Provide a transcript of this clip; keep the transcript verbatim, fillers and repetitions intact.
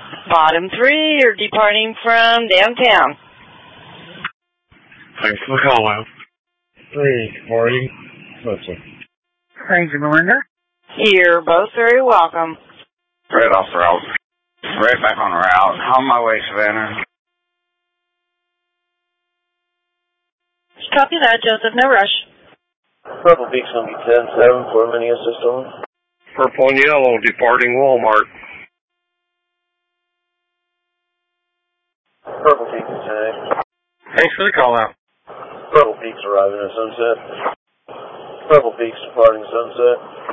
Bottom three, you're departing from downtown. Thanks for the call out. Three, departing. Listen. Thank you, Melinda. You're both very welcome. Right off the route. Right back on the route. On my way, Savannah. Copy that, Joseph. No rush. Purple Peaks on ten seven for mini assist on. Purple and yellow, departing Walmart. Purple Peaks at ten eight. Thanks for the call out. Purple Peaks arriving at Sunset. Purple Peaks departing Sunset.